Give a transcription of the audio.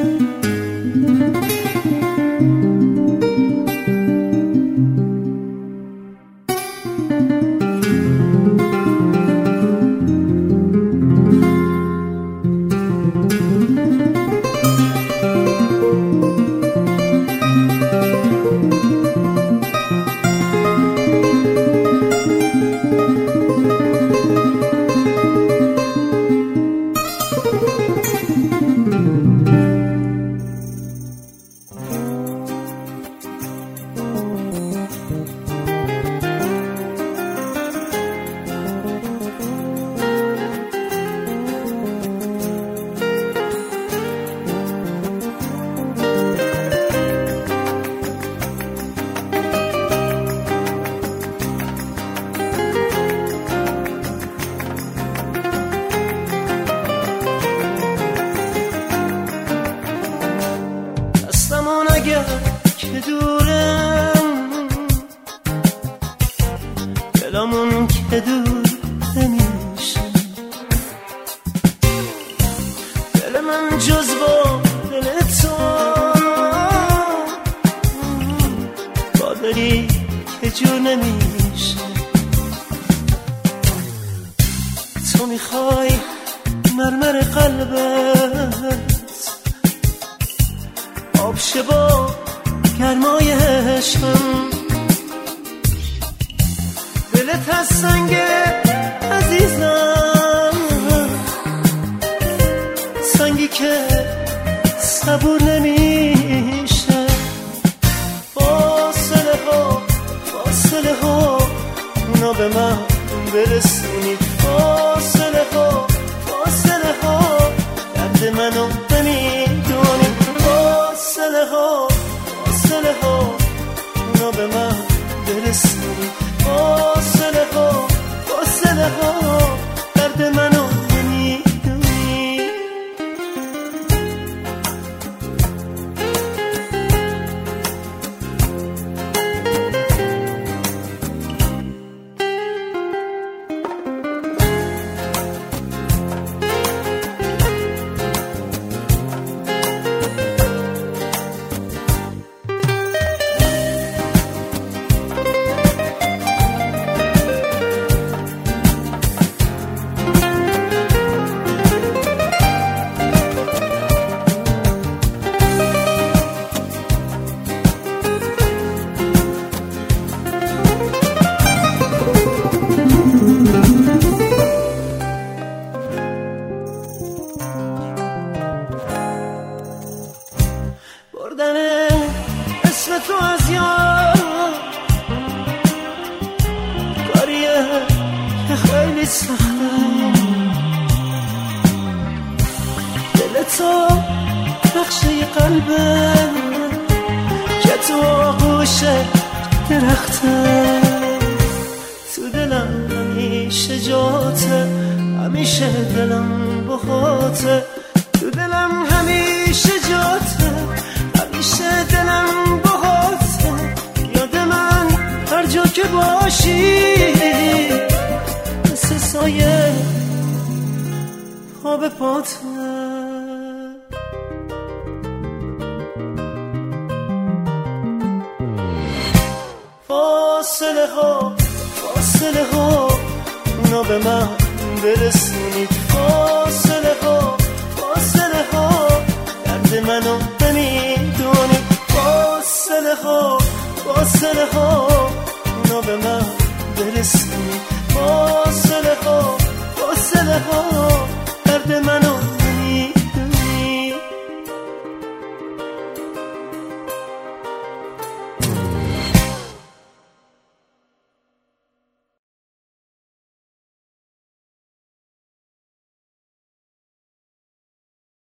که دورم دلمون که دور نمیشه دل من جز با دل تو با دلی که جور نمیشه تو میخوای مرمر قلبت آب شه با گرمای عشقم دلت از سنگ عزیزم سنگی که صبور نمیشه فاصله ها اونا به من برسونی فاصله ها درد منو نمیدونی فاصله ها اونا به من برسونی فاصله ها درد منو نمیدونی بردن اسم تو از یاد کاریه که خیلی سخته دل تو بخشه قلبه که تو آغوش درخته تو دلم همیشه جاته همیشه دلم بخاته تو دلم همیشه جاته همیشه دلم باهاته یاد من هر جا که باشی مثل سایه پا به پاته فاصله ها اونا به من برسونید فاصله ها درد منو نمیدونی فاصله ها